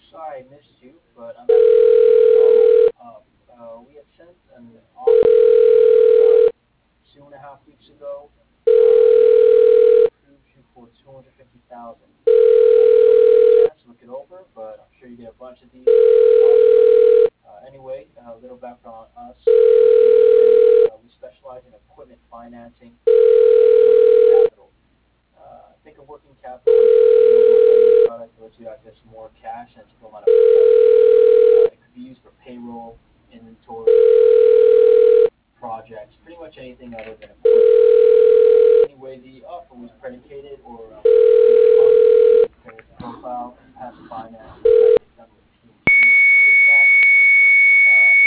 Sorry I missed you, but I'm actually looking to follow up. We had sent an offer about 2.5 weeks ago, and we approved you for 250,000. I just hope you get a chance to look it over, but I'm sure you get a bunch of these offers. Anyway, a little background on us. We're a business bank. We specialize in equipment financing for working capital. Think of working capital as a renewable lending product that lets you access more cash and still not have to borrow. It could be used for payroll, inventory, projects, pretty much anything other than equipment. Anyway, the offer was predicated or